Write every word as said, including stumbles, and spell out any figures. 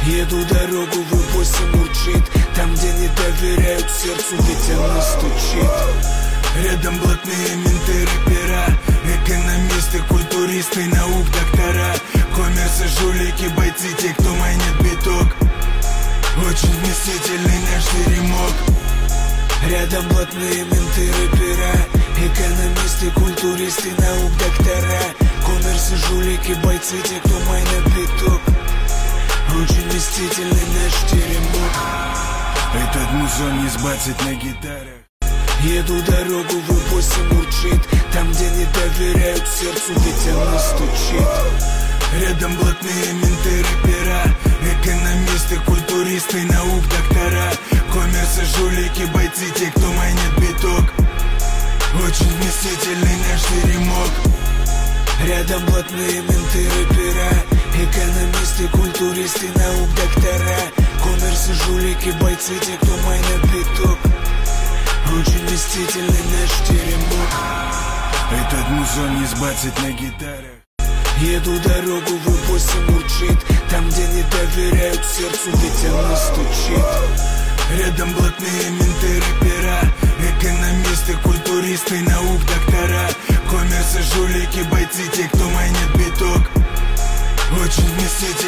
Еду дорогу, в восемь урчит. Там, где не доверяют сердцу, ведь оно стучит. Рядом блатные менты, рэпера, экономисты, культуристы, наук, доктора, коммерсы, жулики, бойцы, те, кто майнит биток. Очень вместительный наш теремок. Рядом блатные менты, рэпера, экономисты, культуристы, наук, доктора, коммерсы, жулики, бойцы, те, кто майнит биток. Очень вместительный наш теремок. Этот музон не сбацать на гитарах. Еду дорогу, в восемь урчит. Там, где не доверяют сердцу, ведь оно стучит. Рядом блатные менты, рэпера, экономисты, культуристы, наук, доктора, коммерсы, жулики, бойцы, те, кто майнит биток. Очень вместительный наш теремок. Рядом блатные менты, рэпера, экономисты, культуристы, наук, доктора, коммерсы, жулики, бойцы, те, кто майнит биток. Очень вместительный наш теремок. Этот музон не сбацать на гитарах. Еду дорогу, в восемь урчит. Там, где не доверяют сердцу, ведь оно стучит. Рядом блатные менты, рэпера, экономисты, культуристы, наук, доктора, коммерсы, жулики, бойцы, те, кто майнит биток. Очень вместительный.